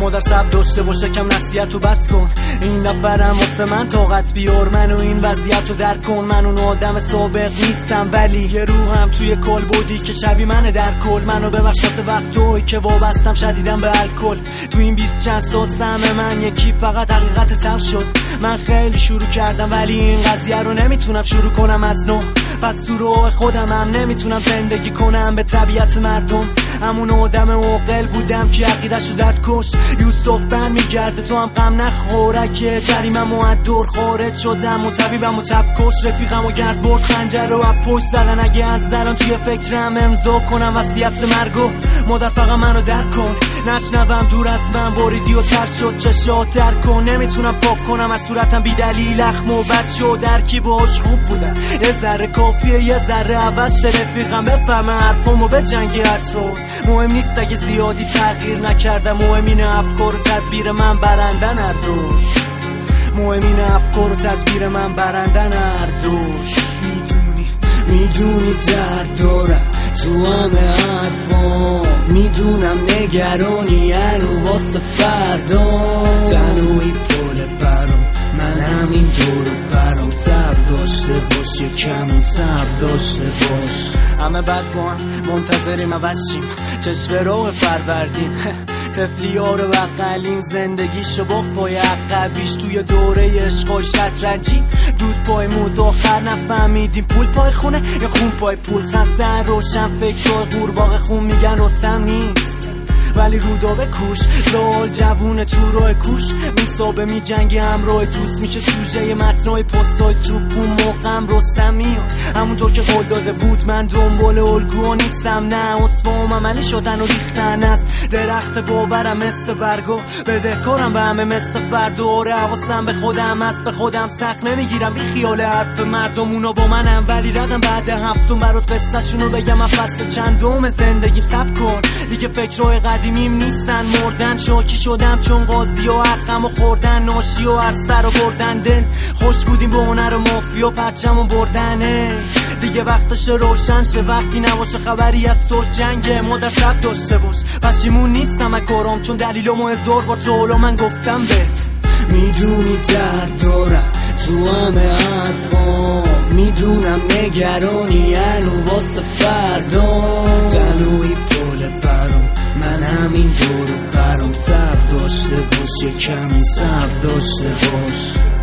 مادر سب داشته باشه کم نصیحتو بس کن. این نفرم واسه من طاقت بیار منو این وضعیتو درک کن. من اون آدم سابق نیستم ولی یه روحم توی کل بودی که شبیه منه در کل. منو ببخش واسه وقتایی که وابستم شدیدم به الکل. تو این 20 چند سال سهم من یکی فقط حقیقت تلخ شد. من خیلی شروع کردم ولی این قضیه رو نمیتونم شروع کنم از نو. پس تو راه خودم هم نمیتونم زندگی کنم به طبیعت مردم. همون آدم عاقل بودم که عقیده‌شو درد کش. یوسف بن میگرده تو هم غم نخوره که جریمم و دور خارج شدم و طبیبم و تب کش. رفیقم و گرد برد خنجر رو از پشت زدن. اگه از زرم توی فکرم امضا کنم وصیت مرگو مادر فقط منو درک کن. نشنوم دور از من بریدی و تر شد چشات در کن. نمیتونم پاک کنم از صورتم بی دلیل اخم و بد شد. درکی باش خوب بودم یه ذره کافیه یه ذره عوض شه. رفیقم بفهمه حرفمو به جنگی هر طور. مهم نیست اگه زیادی تغییر نکردم. مهم اینه افکار و تدبیر من برندن هر دوش. مهم اینه افکار و تدبیر من برندن هر دوش. میدونی درد دارم تو همه حرفام. میدونم نگرانی هنو واسه فردا. تنوی پل برام من همین دورو برام. صبر داشته باش یه کمی صبر داشته باش. همه بد با هم منتظریم عوضشیم چشم راه فروردین. طفلی ها رو بقلیم زندگیشو باخت پای عقبیش. توی دوره عشقای شطرنجی دود پای مود آخر نفهمیدیم پول پای خونه یا خون پای پول. خستن روشن فکرهای قورباغه خون میگن رستم نیست ولی رودابه کوش. زال جوون تو راه کوش میستابه می جنگی همراه دوست. میشه سوژه متنای پستای توپون موقعم رستمی. همونطور که قول داده بود من دنبال الگو نیستم. نه اصفام عملی شدن و ریختن است. درخت باورم مثل برگو بدهکارم به همه مثل فرد. آره حواسم به خودم است به خودم سخت نمیگیرم بی خیال حرف مردم. اونا با منم ولی ردم بعد هفتم برات قصه‌شونو بگم. من فصل چندم زندگیم سب کن دیگه. فکرهای قدیمیم نیستن مردن. شاکی شدم چون قاضی و حقمو خوردن. ناشی و هر سر و بردن دل. خوش بودیم به هنر و مافیا پرچمو بردنه. دیگه وقتش روشن شه وقتی نباشه خبری از تو جنگه. مادر سب داشته باش پشیمون نیستم از کارام چون دلیلمو هزار بار تو حالا من گفتم بهت. میدونی درد دارم تو همه حرفام. میدونم نگرانی هنو واسه فردا. تنوی پل برام من همین دورو برام. صبر داشته باش یه کمی صبر داشته باش.